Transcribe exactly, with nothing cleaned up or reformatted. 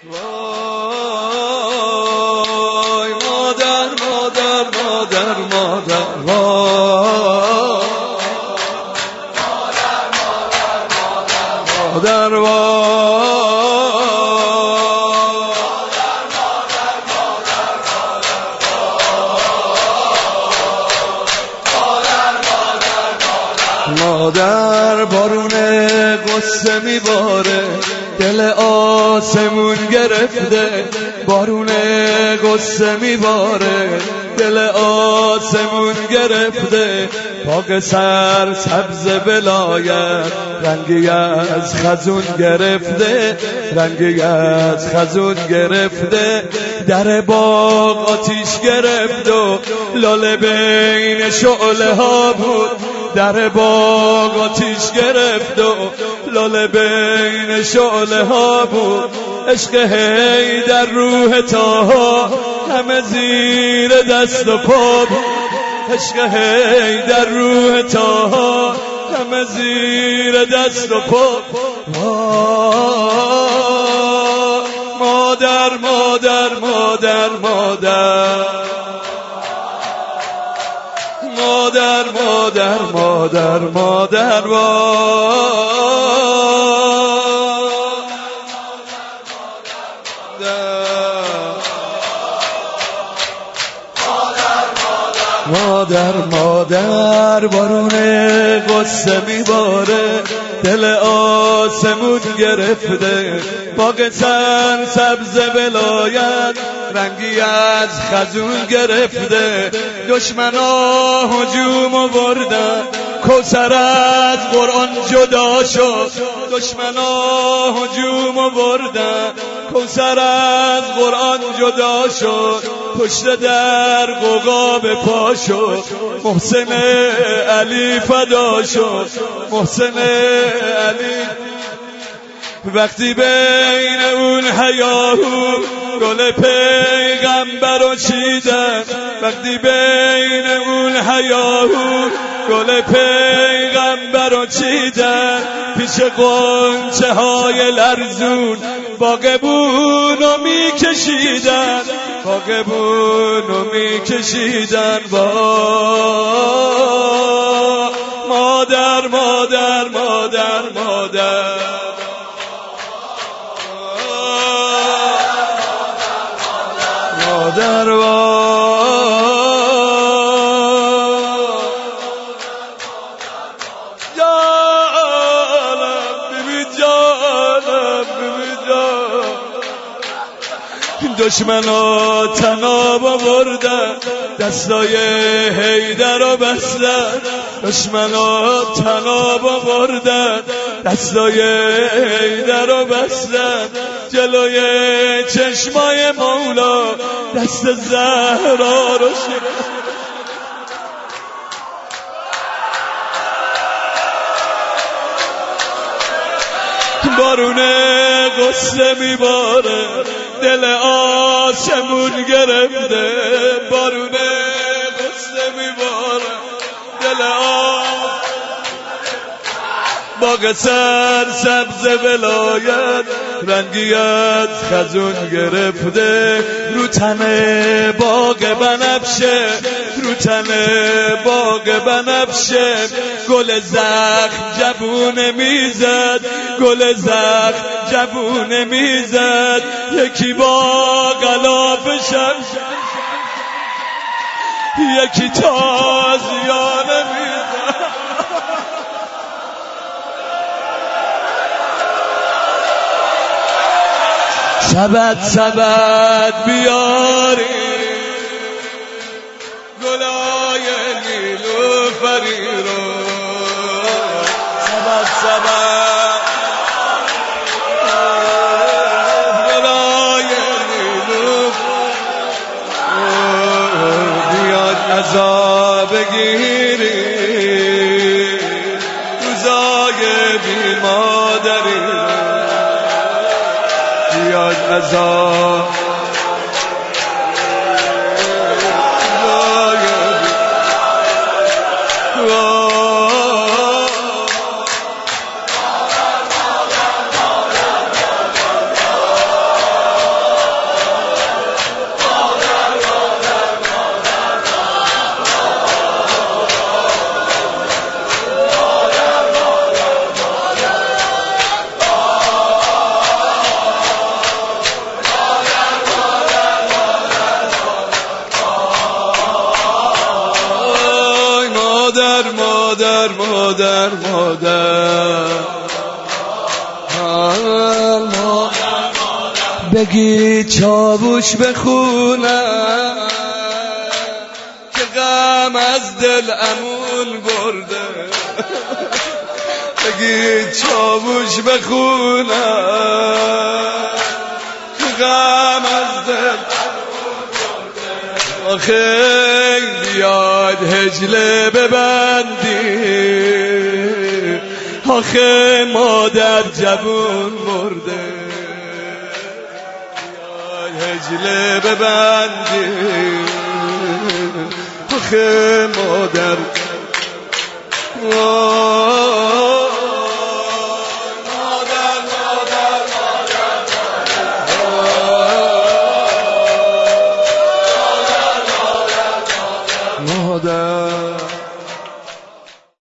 وای مادر مادر مادر مادر وای مادر مادر بارون قصه میباره دل آسمون گرفته بارون قصه میباره دل آسمون گرفته باغ سر سبز بلایت رنگی از خزون گرفته رنگی از خزون گرفته در باغ آتیش گرفت و لاله بین شعله ها بود در باغ آتیش گرفت و لاله بین شعله ها بود عشق هی در روح تاها همه زیر دست و پا بود عشق هی در روح تاها همه زیر دست و پا مادر مادر مادر مادر مادر مادر مادر مادر مادر مادر بارون قصه میباره دل آسمون گرفته باغ سر سبز بلایت رنگی از خزون گرفته دشمنا هجوم آوردن کوثر از قرآن جدا شد دشمنا هجوم آوردن کوثر از قرآن جدا شد پشت در قوقا به پا شد محسن علی فدا شد محسن علی وقتی بین اون هیاهو گل پیغمبر رو چیدن وقتی بین اون هیاهو گل پیغمبر رو چیدن پیش غنچه های لرزون باغبون رو می کشیدن باغبون رو می کشیدن با مادر مادر مادر مادر مادر دشمنا تناب آوردن دستای حیدر رو بستن دشمنا تناب آوردن دستای حیدر رو بستن جلوی چشمای مولا دست زهرا رو شکست بارون قصه میباره دل آسمون گرفته بارون قصه میباره دل آسمون باغ سر سبز ولایت رنگی از خزون گرفته رو تن باغ بنفشه رو تن باغ بنفشه گل زخم جبونه میزد گل زخم جبونه میزد یکی با غلاف شمش یکی تازیانه میزد سبد سبد بیاری گلای نیلوفری رو سبد سبد گلای نیلوفری بیاد عزا بگیری روزای بی مادری بیاد عزا مادر مادر مادر بگی چاوش بخونم که غم از دل امون برده بگی چاوش بخونم که غم از دل آخه بیاد هجله ببندی آخه مادر جوون مرده بیاد هجله ببندی آخه مادر